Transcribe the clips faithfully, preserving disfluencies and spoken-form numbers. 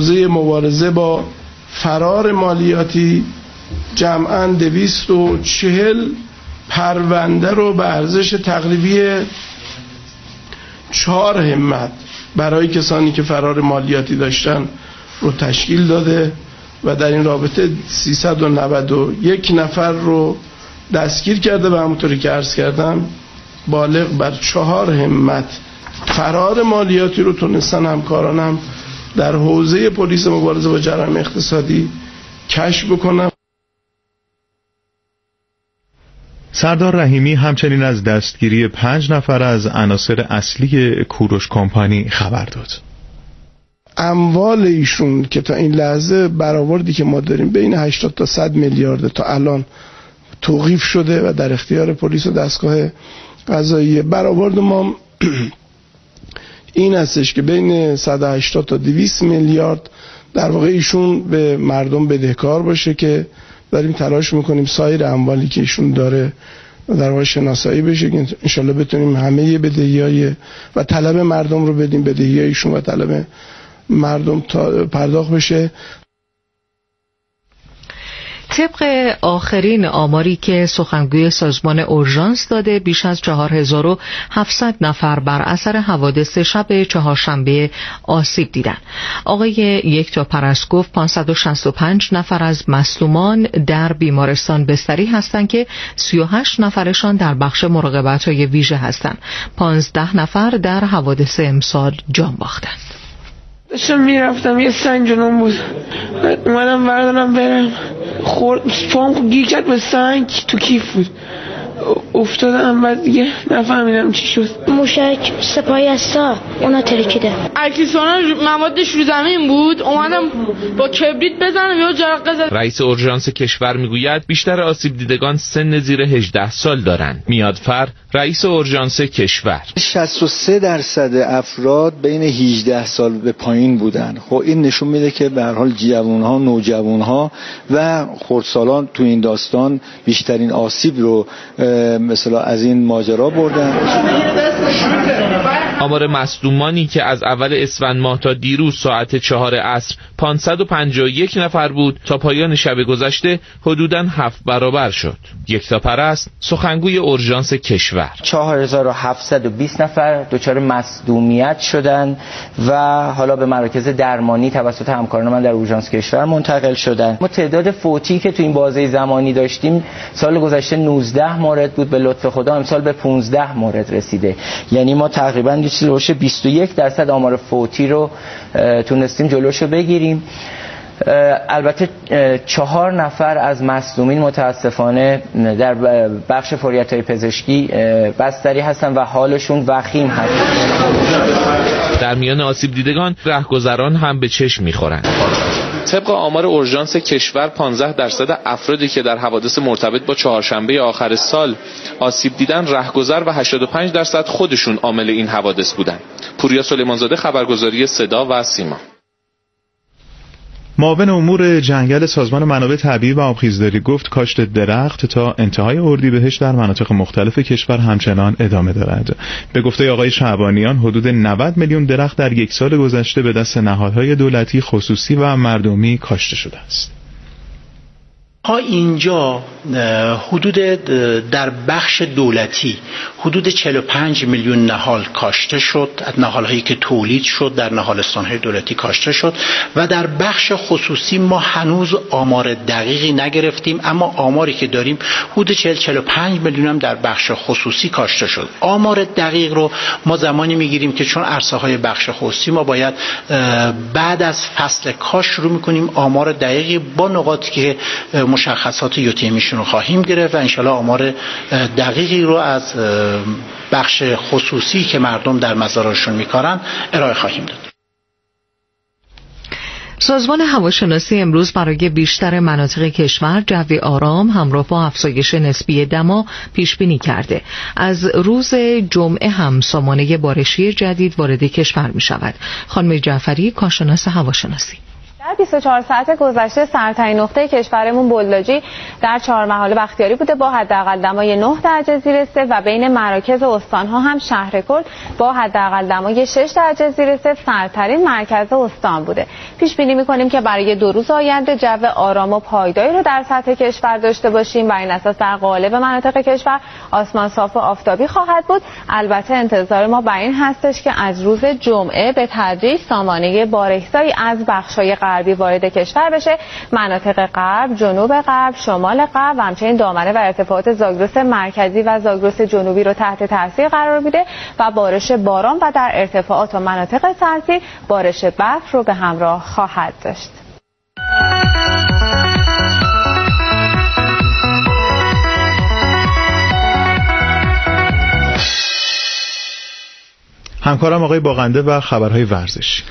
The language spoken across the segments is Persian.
حوزه مبارزه با فرار مالیاتی جمعاً دویست و چهل پرونده رو به ارزش تقریبی چهار همت برای کسانی که فرار مالیاتی داشتن رو تشکیل داده و در این رابطه سیصد و نود و یک نفر رو دستگیر کرده و همونطوری که عرض کردم بالغ بر چهار همت فرار مالیاتی رو تونستن همکارانم در حوزه پلیس مبارزه با جرایم اقتصادی کشف بکنن. سردار رحیمی همچنین از دستگیری پنج نفر از عناصر اصلی کوروش کمپانی خبر داد. اموال ایشون که تا این لحظه برآوردی که ما داریم بین هشتاد تا صد میلیارد تا الان توقیف شده و در اختیار پلیس و دستگاه قضاییه. برآورد ما این هستش که بین صد و هشتاد تا دویست میلیارد در واقع ایشون به مردم بدهکار باشه که داریم تلاش میکنیم سایر اموالی که ایشون داره در واقع شناسایی بشه که انشالله بتونیم همه بدهیای و طلب مردم رو بدیم، بدهیای ایشون و طلب مردم پرداخت بشه. طبق آخرین آماری که سخنگوی سازمان اورژانس داده، بیش از چهار هزار و هفتصد نفر بر اثر حوادث شب چهارشنبه آسیب دیدند. آقای یکتا پرست گفت پانصد و شصت و پنج نفر از مظلومان در بیمارستان بستری هستند که سی و هشت نفرشان در بخش مراقبت‌های ویژه هستند. پانزده نفر در حوادث امسال جان باختند. داشتم میرفتم یه سنگ جلوم بود، اومدم بردارم برم، خورد پام گیر کرد به سنگ، تو کیف بود افتادم، بعد دیگه نفهمیدم چی شد. موشک سپاهی هستا اونا ترکیده، اکسیسونا موادش رو زمین بود، اومدم با کبریت بزنم یا جرقه زد. رئیس اورژانس کشور میگوید بیشتر آسیب دیدگان سن زیر هجده سال دارند. میادفر رئیس اورژانس کشور شصت و سه درصد افراد بین هجده سال به پایین بودن. خب این نشون میده که به هر حال جوان‌ها، نوجوان‌ها و خردسالان تو این داستان بیشترین آسیب رو مثلا از این ماجرا بردن. آمار مصدومانی که از اول اسفند ماه تا دیروز ساعت چهار عصر پانصد و پنجاه و یک نفر بود، تا پایان شب گذشته حدوداً هفت برابر شد. یکتا پرست سخنگوی اورژانس کشور چهار هزار و هفتصد و بیست نفر دچار مصدومیت شدند و حالا به مراکز درمانی توسط همکاران من در اورژانس کشور منتقل شدند. ما تعداد فوتی که تو این بازه زمانی داشتیم سال گذشته نوزده مورد بود، به لطف خدا امسال به پانزده مورد رسیده. یعنی ما تقریباً یه چیزی حدود بیست و یک درصد آمار فوتی رو تونستیم جلوشو بگیریم. البته چهار نفر از مصدومین متاسفانه در بخش فوریت‌های پزشکی بستری هستن و حالشون وخیم هست. در میان آسیب دیدگان رهگذران هم به چشم می‌خورند. طبق آمار اورژانس کشور پانزده درصد افرادی که در حوادث مرتبط با چهارشنبه آخر سال آسیب دیدن رهگذر و هشتاد و پنج درصد خودشون عامل این حوادث بودن. پوریا سلیمانزاده، خبرگزاری صدا و سیما. معاون امور جنگل سازمان منابع طبیعی و آبخیزداری گفت کاشت درخت تا انتهای اردیبهشت در مناطق مختلف کشور همچنان ادامه دارد. به گفته آقای شعبانیان حدود نود میلیون درخت در یک سال گذشته به دست نهادهای دولتی، خصوصی و مردمی کاشته شده است. ها اینجا حدود در بخش دولتی حدود چهل و پنج میلیون نهال کاشته شد، از نهال‌هایی که تولید شد در نهالستان‌های دولتی کاشته شد و در بخش خصوصی ما هنوز آمار دقیقی نگرفتیم، اما آماری که داریم حدود چهل تا چهل و پنج میلیون هم در بخش خصوصی کاشته شد. آمار دقیق رو ما زمانی میگیریم که چون عرصه‌های بخش خصوصی ما باید بعد از فصل کاش شروع می‌کنیم آمار دقیقی با نقاطی که مشخصات یوتیمیشون رو خواهیم گرفت و انشالله آمار دقیقی رو از بخش خصوصی که مردم در مزارشون میکارن ارائه خواهیم داد. سازمان هواشناسی امروز برای بیشتر مناطق کشور جوی آرام همراه با افزایش نسبی دما پیش بینی کرده. از روز جمعه هم سامانه بارشی جدید وارد کشور می شود. خانم جعفری، کارشناس هواشناسی: در بیست و چهار ساعت گذشته سرترین نقطه کشورمون بلداجی در چهار محاله بختیاری بوده با حداقل دمای نه درجه زیر صفر و بین مراکز استان‌ها هم شهرکرد با حداقل دمای شش درجه زیر صفر سرترین مرکز استان بوده. پیش بینی می‌کنیم که برای دو روز آینده جو آرام و پایداری رو در سطح کشور داشته باشیم و این اساس در قالب مناطق کشور آسمان صاف و آفتابی خواهد بود. البته انتظار ما بر این هستش که از روز جمعه به تدریج سامانه بارش‌زایی از بخش‌های غربی وارد کشور بشه. مناطق غرب، جنوب غرب، شمال غرب و همچنین دامنه و ارتفاعات زاگرس مرکزی و زاگرس جنوبی رو تحت تاثیر قرار میده و بارش باران و در ارتفاعات و مناطق سرزیر بارش برف رو به همراه خواهد داشت. همکارم آقای باقنده و خبرهای ورزش.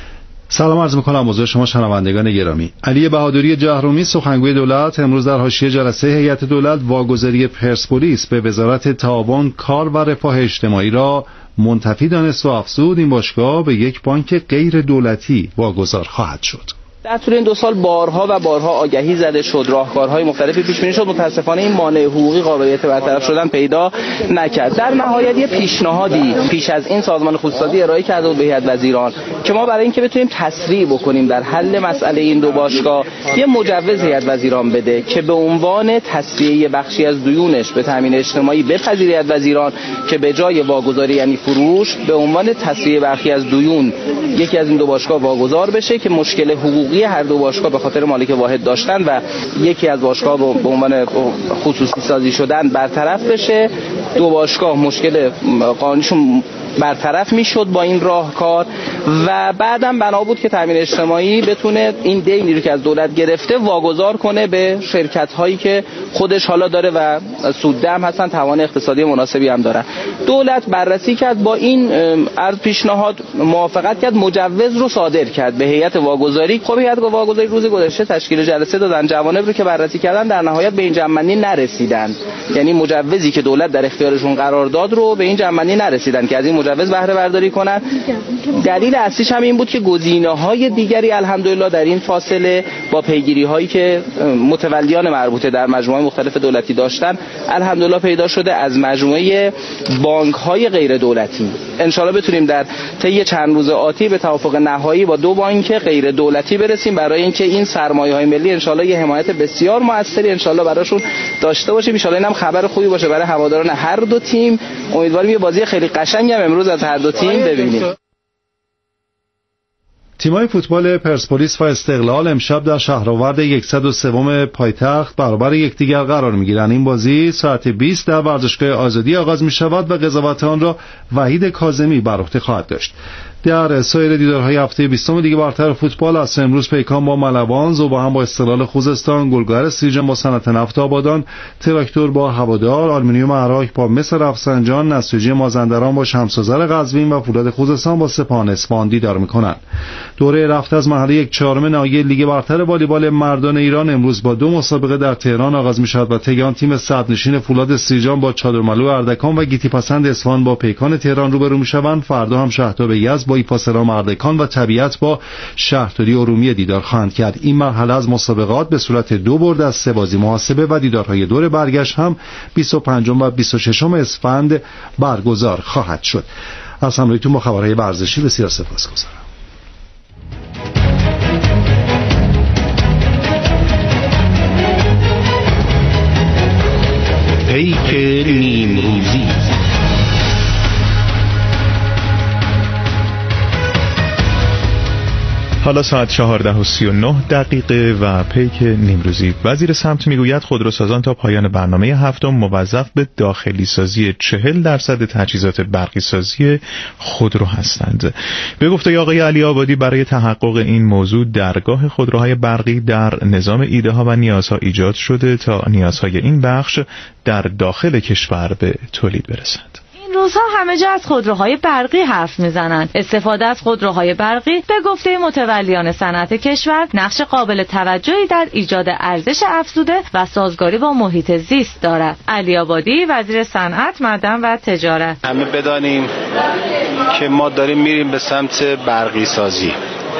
سلام عرض می‌کنم حضور شما شنوندگان گرامی. علی بهادری جهرومی سخنگوی دولت امروز در حاشیه جلسه هیئت دولت واگذاری پرسپولیس به وزارت تعاون، کار و رفاه اجتماعی را منتفی دانست و افزود این باشگاه به یک بانک غیر دولتی واگذار خواهد شد. در طول این دو سال بارها و بارها آگهی زده شد، راهکارهای مختلفی پیش بینی شد، متاسفانه این مانع حقوقی قابلیت برطرف شدن پیدا نکرد. در نهایت یه پیشنهادی پیش از این سازمان خصوصی ارائه کرده بود به هیئت وزیران که ما برای اینکه بتونیم تسریع بکنیم در حل مسئله این دو باشگاه یه مجوز هیئت وزیران بده که به عنوان تسریع بخشی از دیونش به تامین اجتماعی بپذیره هیئت وزیران که به جای واگذاری یعنی فروش به عنوان تسریع بخشی از دیون یکی از این دو باشگاه واگذار بشه که مشکل حقوقی هر دو باشگاه به خاطر مالک واحد داشتن و یکی از باشگاه به عنوان خصوصی سازی شدن برطرف بشه. دو باشگاه مشکل قانونیشون برطرف میشد با این راهکار و بعدم بنا بود که تامین اجتماعی بتونه این دینی رو که از دولت گرفته واگذار کنه به شرکت هایی که خودش حالا داره و سودده هم هستن، توان اقتصادی مناسبی هم دارن. دولت بررسی کرد، با این عرض پیشنهاد موافقت کرد، مجوز رو صادر کرد به هیئت واگذاری. خب هیئت واگذاری روز گذشته تشکیل جلسه دادن، جوانب رو که بررسی کردن در نهایت به این جمع‌بندی نرسیدن، یعنی مجوزی که دولت در اختیارشون قرار داد رو به این جمع‌بندی نرسیدن که از این مجوز بهره برداری کنن. دلیل اصلیش هم این بود که گزینه‌های دیگری الحمدلله در این فاصله با پیگیری‌هایی که متولیان مربوطه در مجموعه مختلف دولتی داشتن الحمدلله پیدا شده از مجموعه بانک‌های غیر دولتی. ان شاءالله بتونیم در طی چند روز آتی به توافق نهایی با دو بانک غیر دولتی برسیم برای اینکه این سرمایه‌های ملی ان شاءالله یه حمایت بسیار موثری ان شاءالله براشون داشته باشیم. ان شاءالله اینم خبر خوبی باشه برای هواداران هر دو تیم. امیدواریم یه بازی خیلی قشنگی هم امروز از هر دو تیم ببینیم. تیم‌های فوتبال پرسپولیس و استقلال امشب در شهرآورد صد و سه پایتخت برابر یکدیگر قرار می‌گیرند. این بازی ساعت بیست در ورزشگاه آزادی آغاز می‌شود و قضاوت آن را وحید کاظمی بر عهده خواهد داشت. در سایر دیدارهای هفته بیستم لیگ برتر فوتبال از امروز پیکان با ملوان، ذوباهم با استقلال خوزستان، گلگهر سیرجان با صنعت نفت آبادان، تراکتور با هوادار، آلومینیوم عراق با مس رفسنجان، نساجی مازندران با شمس‌آذر قزوین و فولاد خوزستان با سپاهان اصفهان دیدار می‌کنند. دوره رفت از مرحله یک چهارم نهایی لیگ برتر والیبال مردان ایران امروز با دو مسابقه در تهران آغاز می‌شود و تگان تیم صدرنشین فولاد سیرجان با چادرملو اردکان و گیتی پسند اصفهان با پیکان تهران روبرو می‌شوند. فردا هم شهرتاب یزد با ایپاسرام اردکان و طبیعت با شهرداری ارومیه دیدار خواهند کرد. این مرحله از مسابقات به صورت دو برد از سه بازی محاسبه و دیدارهای دور برگشت هم بیست و پنجم و بیست و ششم اسفند برگزار خواهد شد. از همراهیتون با خبرهای ورزشی بسیار سپاسگزارم. پیک نیمروزی. حالا ساعت چهارده و سی و نه دقیقه و پیک نیمروزی. وزیر سمت میگوید خودروسازان تا پایان برنامه هفتم موظف به داخلی سازی چهل درصد تجهیزات برقی سازی خودرو هستند. به گفته آقای علی آبادی برای تحقق این موضوع درگاه خودروهای برقی در نظام ایده ها و نیازها ایجاد شده تا نیازهای این بخش در داخل کشور به تولید برسند. روزها همه جا از خودروهای برقی حرف میزنند. استفاده از خودروهای برقی به گفته متولیان صنعت کشور نقش قابل توجهی در ایجاد ارزش افزوده و سازگاری با محیط زیست دارد. علی آبادی وزیر صنعت، معدن و تجارت: همه بدانیم که ما داریم میریم به سمت برقی سازی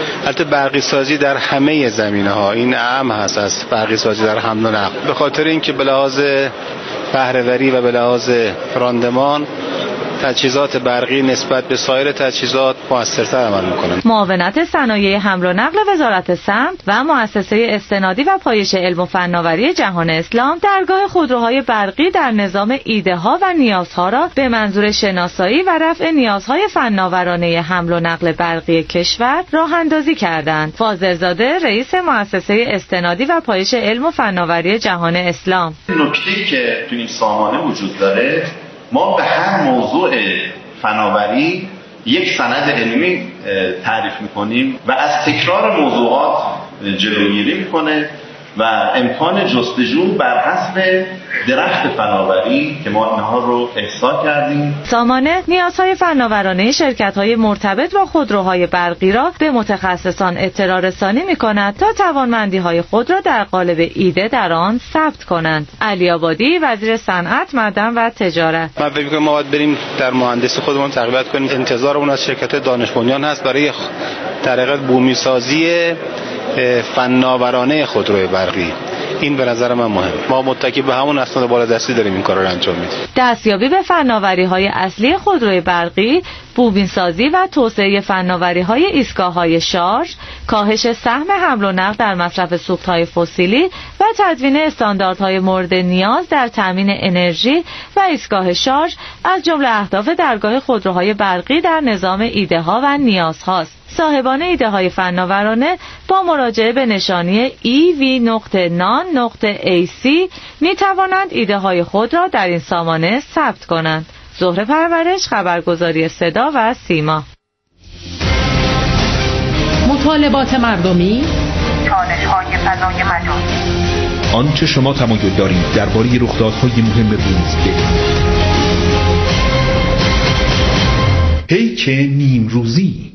البته برقی سازی در همه زمینه‌ها، این اهم هست از برقی سازی در حمل و نقل، به خاطر اینکه به لحاظ بهره‌وری و به لحاظ راندمان تجهیزات برقی نسبت به سایر تجهیزات موثرتر عمل می‌کنند. معاونت صنایع حمل و نقل وزارت سمت و مؤسسه استنادی و پایش علم و فناوری جهان اسلام درگاه خودروهای برقی در نظام ایده ها و نیازها را به منظور شناسایی و رفع نیازهای فناورانه حمل و نقل برقی کشور راه اندازی کردند. فاضل‌زاده رئیس مؤسسه استنادی و پایش علم و فناوری جهان اسلام: نکته‌ای که تو این سامانه وجود داره، ما به هر موضوع فناوری یک سند علمی تعریف میکنیم و از تکرار موضوعات جلوگیری میکنه و امکان جستجو بر حسب درخت فناوری که ما اینها رو احصا کردیم. سامانه نیازهای فناورانه شرکت‌های مرتبط با خودروهای برقی را به متخصصان اطلاع رسانی می‌کند تا توانمندی‌های خود را در قالب ایده در آن ثبت کنند. علی آبادی، وزیر صنعت، معدن و تجارت: من فکر می‌کنم ما باید بریم در مهندسی خودمون تقویت کنیم. انتظارمون از شرکت دانش بنیان هست برای طریق بومی سازی فناورانه خودروی برقی. این به نظر من مهم. ما متکی به همون اسناد بالادستی داریم این کار رو انجام میدیم. دستیابی به فناوری‌های اصلی خودروی برقی، بوم‌سازی و توسعه فناوری‌های ایستگاه‌های شارژ، کاهش سهم حمل و نقل در مصرف سوخت‌های فسیلی و تدوین استانداردهای مورد نیاز در تامین انرژی و ایستگاه شارژ از جمله اهداف درگاه خودروهای برقی در نظام ایده‌ها و نیازهاست. صاحبان ایده های فناورانه با مراجعه به نشانی ای وی نقطه نان نقطه ای سی می توانند ایده های خود را در این سامانه ثبت کنند. زهره پرورش، خبرگزاری صدا و سیما. مطالبات مردمی، چالش های فضای مجازی، آنچه شما تمایل دارید درباره رخدادهای مهم روز بگویید. پیک نیمروزی.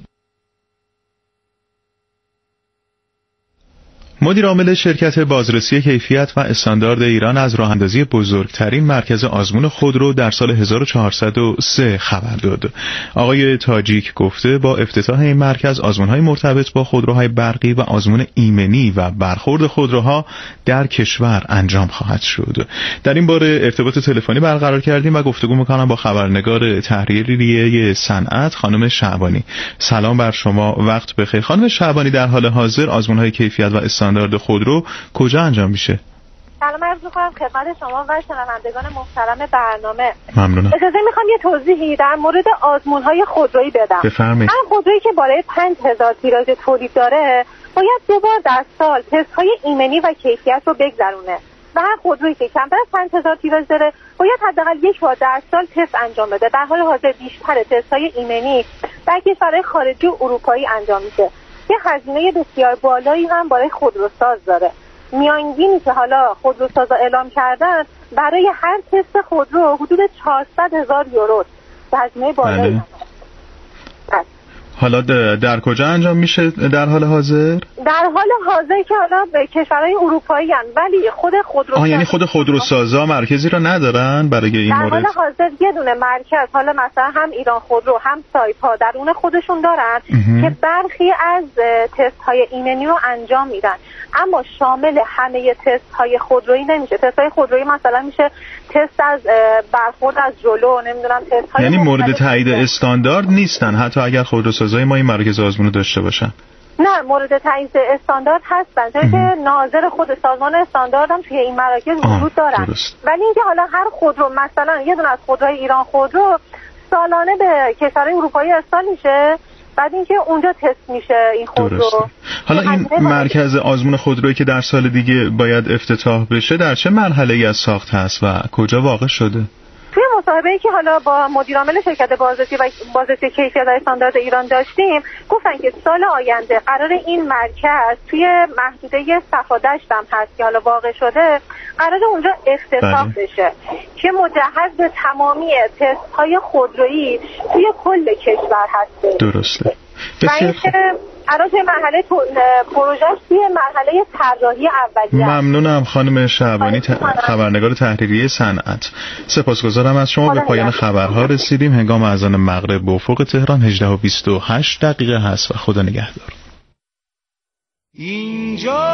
مدیر عامل شرکت بازرسی کیفیت و استاندارد ایران از راه‌اندازی بزرگترین مرکز آزمون خودرو در سال هزار و چهارصد و سه خبر داد. آقای تاجیک گفته با افتتاح این مرکز آزمون‌های مرتبط با خودروهای برقی و آزمون ایمنی و برخورد خودروها در کشور انجام خواهد شد. در این باره ارتباط تلفنی برقرار کردیم و گفتگو می‌کنم با خبرنگار تحریریه صنعت خانم شعبانی. سلام بر شما، وقت بخیر. خانم شعبانی، در حال حاضر آزمون‌های کیفیت و استاندارد خودرو کجا انجام میشه؟ سلام عرض می‌کنم خدمت شما و شنوندگان محترم برنامه. ممنونم. اجازه می‌خوام یه توضیحی در مورد آزمون‌های خودرویی بدم. بفرمایید. هر خودرویی که بالای پنج هزار تیراژ تولید داره باید دو بار در سال تست‌های ایمنی و کیفیت رو بگذرونه و هر خودرویی که کمتر از پنج هزار تیراژ داره باید حداقل یک بار در سال تست انجام بده. در حال حاضر بیشتر تست‌های ایمنی در کشورهای خارجی و اروپایی انجام میشه. یه هزینه بسیار بالایی هم برای خودروساز داره. میانگینی که حالا خودروسازا اعلام کردن برای هر تست خودرو حدود چهارصد هزار یورو هزینه بالایی هم هست. حالا در کجا انجام میشه در حال حاضر؟ در حال حاضر که حالا به کشورهای اروپایی هن، ولی خود خودروسازا آه یعنی خود خودروسازا مرکزی رو ندارن برای این مورد؟ در حال حاضر یه دونه مرکز، حالا مثلا هم ایران خودرو هم سایپا درون خودشون دارن امه. که برخی از تست های ایمنی رو انجام میدن، اما شامل همه تست های خودرویی نمیشه. تست های خودرویی مثلا میشه تست از برخورد از جلو، نمیدونم تست های یعنی مورد تایید استاندارد نیستن حتی اگر خودروسازای ما این مرکز آزمون رو داشته باشن؟ نه، مورد تایید استاندارد هستن، چون که ناظر خود سازمان استاندارد هم توی این مراکز وجود دارن. ولی اینکه حالا هر خودرو مثلا یه دونه از خودروهای ایران خودرو سالانه به کشورهای اروپایی ارسال میشه، بعد اینکه اونجا تست میشه این خودرو. درسته. حالا این مرکز آزمون خودرویی که در سال دیگه باید افتتاح بشه در چه مرحله‌ای از ساخت هست و کجا واقع شده؟ توی مصاحبه‌ای که حالا با مدیر عامل شرکت بازرسی و بازرسی کیفیت و استاندارد ایران داشتیم، گفتن که سال آینده قرار این مرکز توی محدوده صفادشت هم هست که حالا واقع شده، قرار اونجا افتتاح بله. بشه که مجهز به تمامی تست‌های خودرویی توی کل کشور هست. درسته. و اینکه الان توی مرحله پروژه توی مرحله طراحی اولیه. ممنونم خانم شعبانی، ت... خبرنگار تحریریه صنعت. سپاسگزارم از شما. به پایان خبرها رسیدیم. هنگام اذان مغرب به افق تهران هجده و بیست و هشت دقیقه هست و خدا نگهدار. اینجا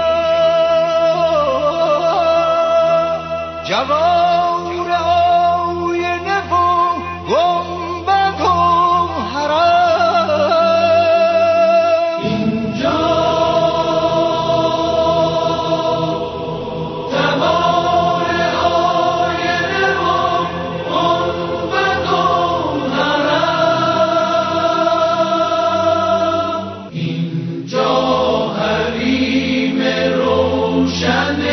جوار آینه و گنبد و حرم، اینجا جوار آینه و گنبد و حرم، اینجا حریم روشن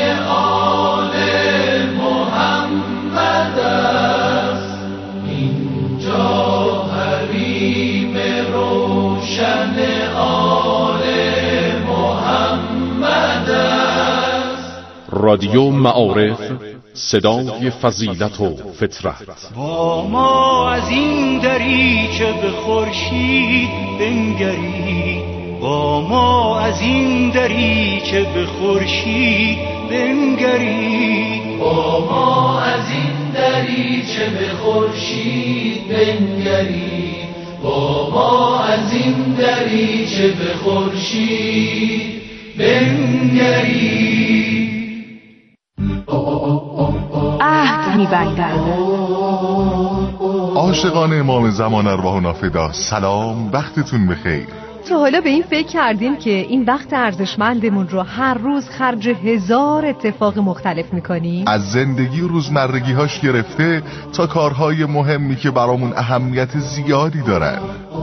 رادیو معارف، صدای فضیلت و فطرت. با ما از این دریچه به خورشید بنگرید، با ما از این دریچه به خورشید بنگرید، با ما از این دریچه به خورشید بنگرید، با ما از این دریچه به خورشید بنگرید. عهد می‌بندم. عاشقان امام زمان ارواح نافدا سلام، وقتتون بخیر. تا حالا به این فکر کردیم که این وقت ارزشمندمون رو هر روز خرج هزار اتفاق مختلف میکنیم؟ از زندگی روزمرگی هاش گرفته تا کارهای مهمی که برامون اهمیت زیادی دارن.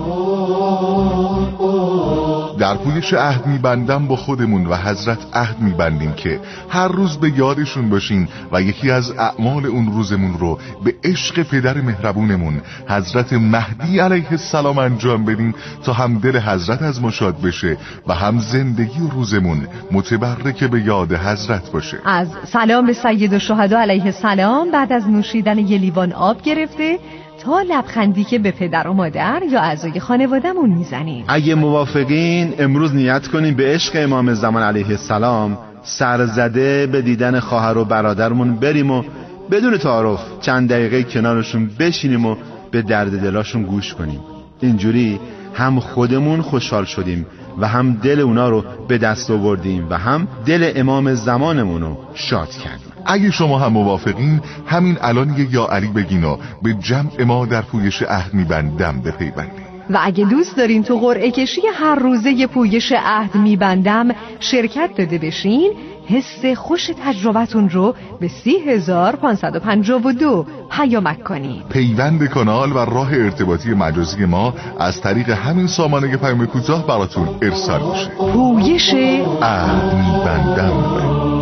در پویش عهد میبندم با خودمون و حضرت عهد میبندیم که هر روز به یادشون باشیم و یکی از اعمال اون روزمون رو به عشق پدر مهربونمون حضرت مهدی علیه السلام انجام بدیم تا هم دل حضرت از ما شاد بشه و هم زندگی و روزمون متبرک به یاد حضرت باشه. از سلام به سید الشهدا علیه السلام بعد از نوشیدن یه لیوان آب گرفته تا لبخندی که به پدر و مادر یا اعضای خانواده‌مون میزنیم. اگه موافقین امروز نیت کنیم به عشق امام زمان علیه السلام سرزده به دیدن خواهر و برادرمون بریم و بدون تعارف چند دقیقه کنارشون بشینیم و به درد دلاشون گوش کنیم. اینجوری هم خودمون خوشحال شدیم و هم دل اونا رو به دست آوردیم و هم دل امام زمانمون رو شاد کردیم. اگه شما هم موافقین همین الان یه یا علی بگین و به جمع ما در پویش عهد میبندم بپیوندیم. و اگه دوست دارین تو قرعه کشی هر روزه یه پویش عهد میبندم شرکت داده بشین، حس خوش تجربتون رو به سی هزار پانصد و پنجاه و دو پیامک کنین. پیوند کانال و راه ارتباطی مجازی ما از طریق همین سامانه پیام کوتاه براتون ارسال میشه. پویش عهد میبندم.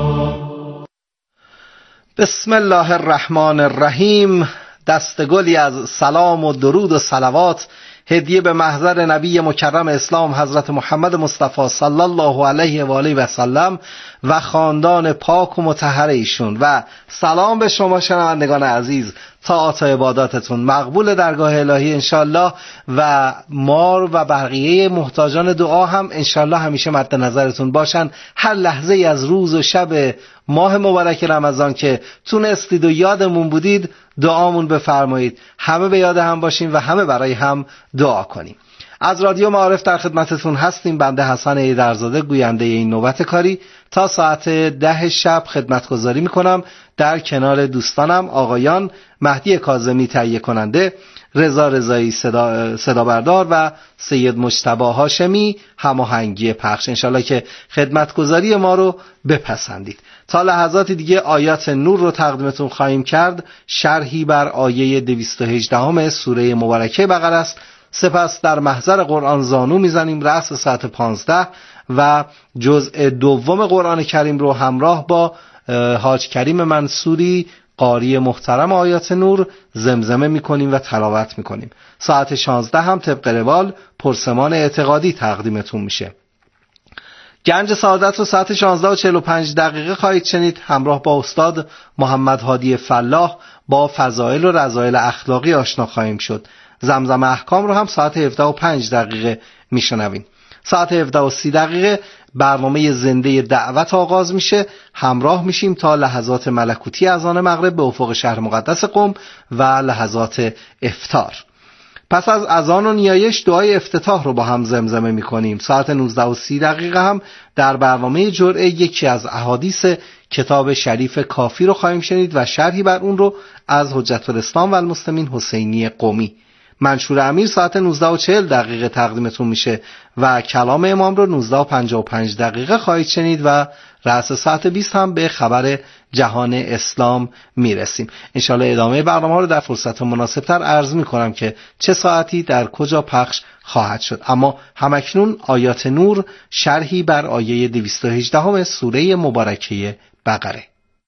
بسم الله الرحمن الرحیم. دستگلی از سلام و درود و صلوات هدیه به محضر نبی مکرم اسلام حضرت محمد مصطفی صلی الله علیه و آله و سلم و خاندان پاک و مطهر ایشون و سلام به شما شنوندگان عزیز. طاعات و عباداتتون مقبول درگاه الهی انشالله و مار و بقیه محتاجان دعا هم انشالله همیشه مد نظرتون باشن. هر لحظه ای از روز و شب ماه مبارک رمضان که تونستید و یادمون بودید دعامون بفرمایید. همه به یاد هم باشیم و همه برای هم دعا کنیم. از رادیو معارف در خدمتتون هستیم. بنده حسن ایدرزاده گوینده این نوبت کاری تا ساعت ده شب خدمتگزاری میکنم در کنار دوستانم آقایان مهدی کاظمی تهیه کننده، رضا رضایی صدا, صدا بردار و سید مجتبی هاشمی هماهنگی پخش. انشالله که خدمتگزاری ما رو بپسندید. تا لحظات دیگه آیات نور رو تقدیمتون خواهیم کرد. شرحی بر آیه دویست و هجده سوره مبارکه بقره است. سپس در محضر قرآن زانو میزنیم رأس ساعت پانزده و جزء دوم قرآن کریم رو همراه با حاج کریم منصوری قاری محترم آیات نور زمزمه میکنیم و تلاوت میکنیم. ساعت شانزده هم طبق روال پرسمان اعتقادی تقدیمتون میشه. گنج سعادت رو ساعت شانزده و چهل و پنج دقیقه خواهید شنید همراه با استاد محمد هادی فلاح. با فضائل و رذائل اخلاقی آشنا خواهیم شد. زمزم احکام رو هم ساعت هفده و پنج دقیقه میشنویم. ساعت هفده و سی دقیقه برنامه زنده دعوت آغاز میشه. همراه میشیم تا لحظات ملکوتی اذان مغرب به افق شهر مقدس قم و لحظات افطار. پس از اذان و نیایش دعای افتتاح رو با هم زمزمه می‌کنیم. ساعت نوزده و سی دقیقه هم در برنامه جرعه یکی از احادیث کتاب شریف کافی رو خواهیم شنید و شرحی بر اون رو از حجت الاسلام و المسلمین حسینی قمی. منشور امیر ساعت نوزده و چهل دقیقه تقدیمتون میشه و کلام امام رو نوزده و پنجاه و پنج دقیقه خواهید شنید و رأس ساعت بیست هم به خبر جهان اسلام میرسیم. انشالله ادامه برنامه رو در فرصت مناسبتر عرض میکنم که چه ساعتی در کجا پخش خواهد شد. اما همکنون آیات نور، شرحی بر آیه دویست و هجده سوره مبارکه بقره.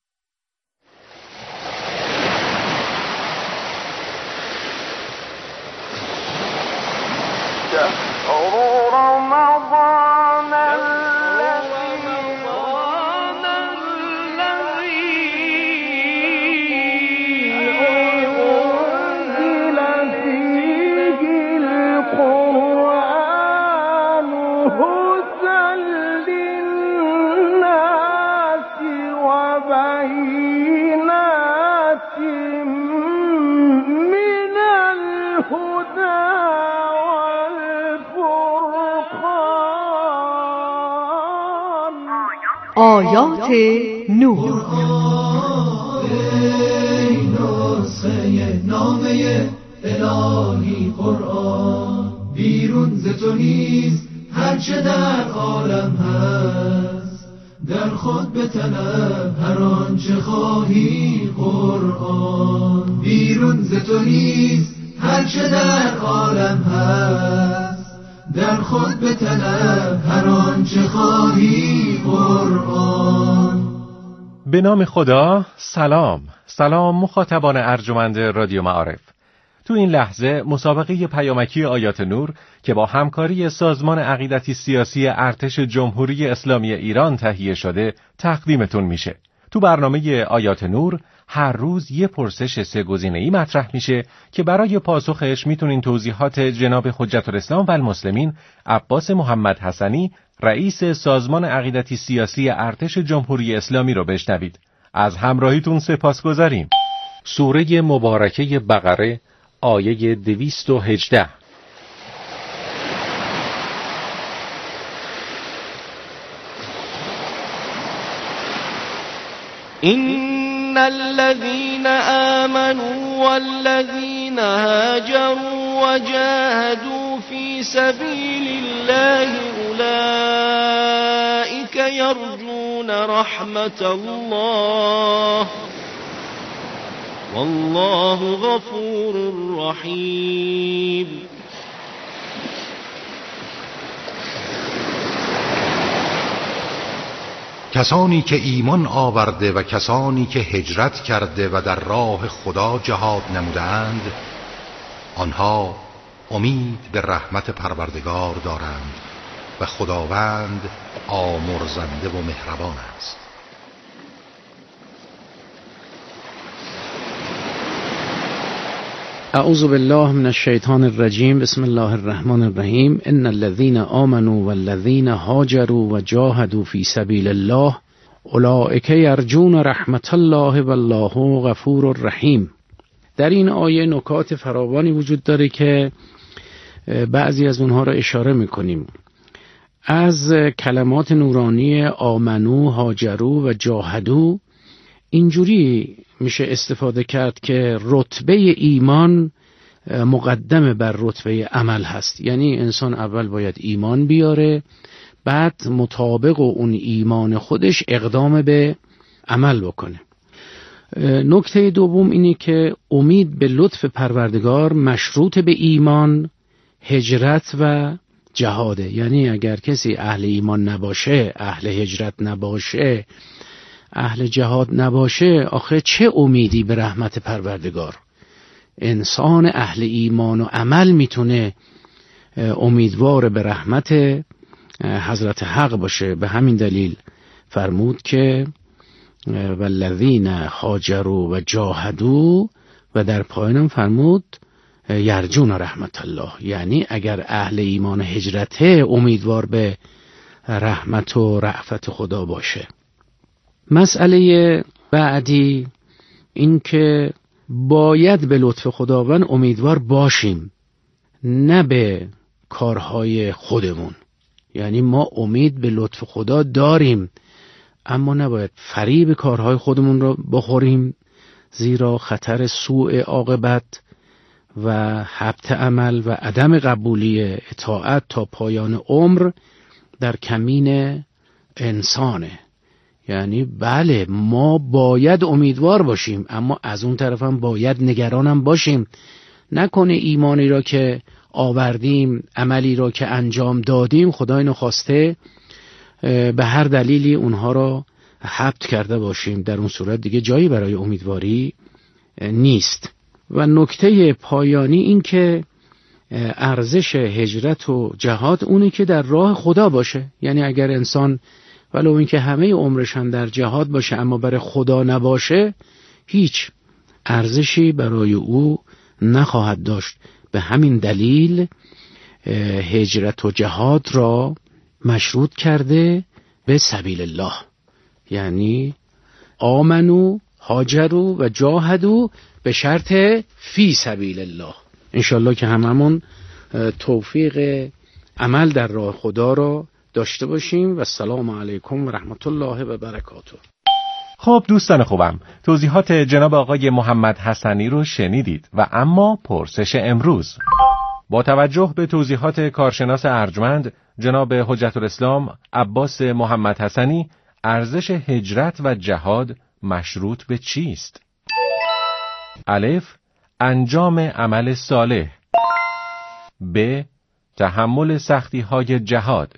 آیات نور. ای نسخه نامه الهی قرآن، بیرون ز تو نیست هرچه در عالم هست، در خود بطلب هر آنچه خواهی قرآن. بیرون ز تو نیست هرچه در عالم هست، در خود بطلب هر آنچه خواهی قرآن. به نام خدا. سلام سلام مخاطبان ارجمند رادیو معارف. تو این لحظه مسابقه پیامکی آیات نور که با همکاری سازمان عقیدتی سیاسی ارتش جمهوری اسلامی ایران تهیه شده تقدیمتون میشه. تو برنامه آیات نور هر روز یه پرسش سه گزینه‌ای مطرح میشه که برای پاسخش میتونین توضیحات جناب حجت الاسلام و المسلمین عباس محمد حسنی، رئیس سازمان عقیدتی سیاسی ارتش جمهوری اسلامی رو بشنوید. از همراهیتون سپاسگزاریم. سوره مبارکه بقره آیه دویست و هجده. إن الذين آمنوا والذين هاجروا وجاهدوا في سبيل الله أولئك يرجون رحمة الله والله غفور رحيم. کسانی که ایمان آورده و کسانی که هجرت کرده و در راه خدا جهاد نمودند، آنها امید به رحمت پروردگار دارند و خداوند آمرزنده و مهربان است. اعوذ بالله من الشیطان الرجیم. بسم الله الرحمن الرحیم. ان الذين آمنوا والذين هاجروا وجاهدوا في سبيل الله اولئک یرجون رحمت الله والله غفور رحیم. در این آیه نکات فراوانی وجود داره که بعضی از اونها را اشاره میکنیم. از کلمات نورانی آمنو، هاجرو و جاهدو اینجوری میشه استفاده کرد که رتبه ایمان مقدم بر رتبه عمل هست. یعنی انسان اول باید ایمان بیاره، بعد مطابق اون ایمان خودش اقدام به عمل بکنه. نکته دوم اینه که امید به لطف پروردگار مشروط به ایمان، هجرت و جهاده. یعنی اگر کسی اهل ایمان نباشه، اهل هجرت نباشه، اهل جهاد نباشه، آخه چه امیدی به رحمت پروردگار؟ انسان اهل ایمان و عمل میتونه امیدوار به رحمت حضرت حق باشه. به همین دلیل فرمود که والذین هاجروا و جاهدوا و در پایانم فرمود یرجون رحمت الله. یعنی اگر اهل ایمان هجرته امیدوار به رحمت و رأفت خدا باشه. مسئله بعدی این که باید به لطف خداوند امیدوار باشیم. نه به کارهای خودمون. یعنی ما امید به لطف خدا داریم، اما نباید فریب کارهای خودمون رو بخوریم، زیرا خطر سوء عاقبت و حبط عمل و عدم قبولی اطاعت تا پایان عمر در کمین انسانه. یعنی بله ما باید امیدوار باشیم، اما از اون طرف هم باید نگرانم باشیم. نکنه ایمانی را که آوردیم، عملی را که انجام دادیم، خدا اینو خواسته به هر دلیلی اونها را حبط کرده باشیم. در اون صورت دیگه جایی برای امیدواری نیست. و نکته پایانی این که ارزش هجرت و جهاد اونی که در راه خدا باشه. یعنی اگر انسان ولو این که همه عمرشان در جهاد باشه اما برای خدا نباشه، هیچ ارزشی برای او نخواهد داشت. به همین دلیل هجرت و جهاد را مشروط کرده به سبیل الله. یعنی آمنو هاجرو و جاهدو به شرط فی سبیل الله. انشالله که هممون توفیق عمل در راه خدا را داشته باشیم. و السلام علیکم و رحمت الله و برکاته. خب دوستان خوبم، توضیحات جناب آقای محمد حسنی رو شنیدید و اما پرسش امروز با توجه به توضیحات کارشناس ارجمند جناب حجت الاسلام عباس محمد حسنی، ارزش هجرت و جهاد مشروط به چیست؟ الف، انجام عمل صالح. ب، تحمل سختی های جهاد.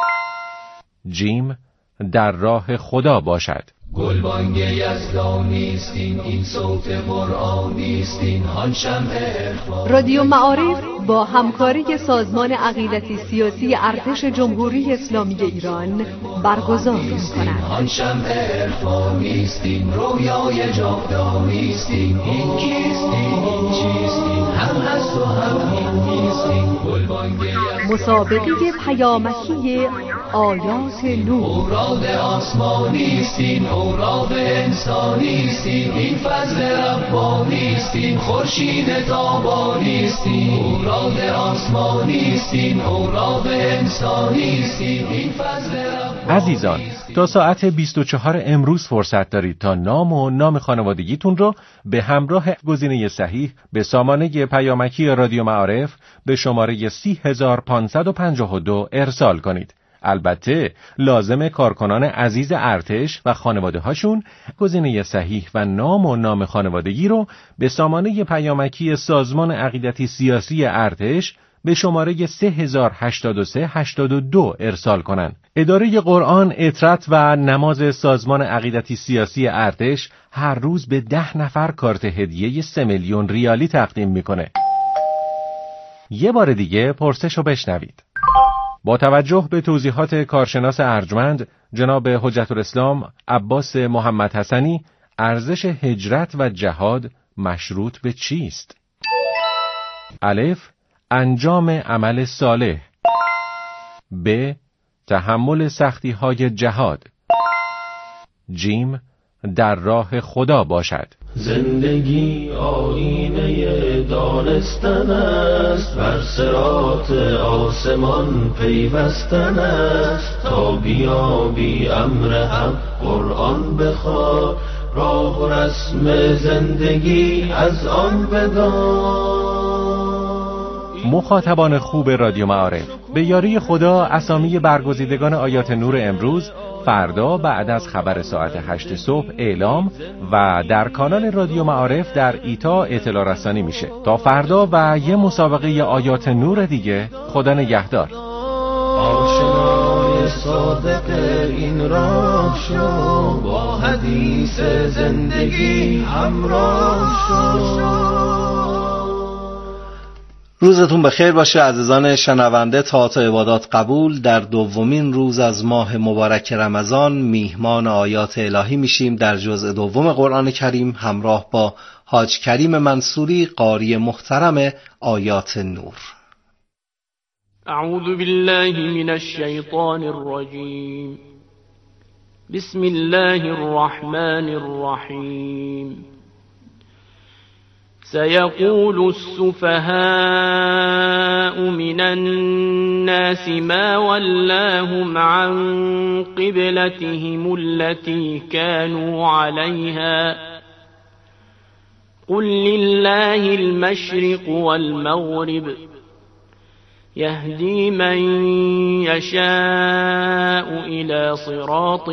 جیم، در راه خدا باشد. گلبانگ یزدانیستین، این صوت قرآنیستین، هان شمع عرفان. رادیو معارف با همکاری سازمان عقیدتی سیاسی ارتش جمهوری اسلامی ایران برگزار می‌کند. هان شمع عرفانیستین، رویای جاودانیستین، این کیستین، این چیستین، هم هست و هم نیستین. گلبانگ مسابقه پیامکی آیات نور. اوراد آسمانیستین، اوراق انسانیستین، این فضل ربانیستین، خورشید تابانیستین. اوراد آسمانیستین، اوراق انسانیستین، این فضل ربانیستین. عزیزان، تا ساعت بیست و چهار امروز فرصت دارید تا نام و نام خانوادگیتون رو به همراه گزینه صحیح به سامانه پیامکی رادیو معارف به شماره سی هزار پانصد و پنجاه و دو ارسال کنید. البته لازم کارکنان عزیز ارتش و خانواده هاشون گزینه صحیح و نام و نام خانوادگی رو به سامانه پیامکی سازمان عقیدتی سیاسی ارتش به شماره سه هزار هشتاد و سه هشتاد و دو ارسال کنند. اداره قرآن، اطرت و نماز سازمان عقیدتی سیاسی ارتش هر روز به ده نفر کارت هدیه سه میلیون ریالی تقدیم میکنه. یه بار دیگه پرسشو بشنوید. با توجه به توضیحات کارشناس ارجمند جناب حجت الاسلام عباس محمد حسنی، ارزش هجرت و جهاد مشروط به چیست؟ الف، انجام عمل صالح. ب، تحمل سختی های جهاد. جیم، در راه خدا باشد. زندگی آینه دانستن است، بر صراط آسمان پیوستن است. تا بیابی امر حق قرآن بخواه، راه و رسم زندگی از آن بدان. مخاطبان خوب رادیو معارف، به یاری خدا اسامی برگزیدگان آیات نور امروز فردا بعد از خبر ساعت هشت صبح اعلام و در کانال رادیو معارف در ایتا اطلاع رسانی میشه. تا فردا و یه مسابقه آیات نور دیگه، خدا نگهدار. آشنای صادق این راه شو، با حدیث زندگی همراه شو. روزتون بخیر باشه عزیزان شنونده. طاعات و عبادات قبول. در دومین روز از ماه مبارک رمضان میهمان آیات الهی میشیم در جزء دوم قرآن کریم همراه با حاج کریم منصوری قاری محترم آیات نور. اعوذ بالله من الشیطان الرجیم. بسم الله الرحمن الرحیم. سيقول السفهاء من الناس ما ولاهم عن قبلتهم التي كانوا عليها قل لله المشرق والمغرب يهدي من يشاء إلى صراط